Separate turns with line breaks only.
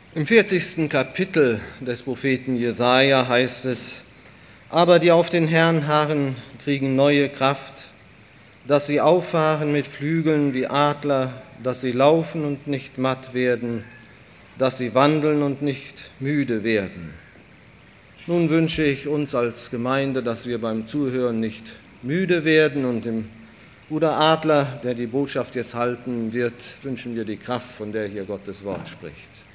Im 40. Kapitel des Propheten Jesaja heißt es: Aber die auf den Herrn harren, kriegen neue Kraft, dass sie auffahren mit Flügeln wie Adler, dass sie laufen und nicht matt werden, dass sie wandeln und nicht müde werden. Nun wünsche ich uns als Gemeinde, dass wir beim Zuhören nicht müde werden, und dem Bruder Adler, der die Botschaft jetzt halten wird, wünschen wir die Kraft, von der hier Gottes Wort spricht.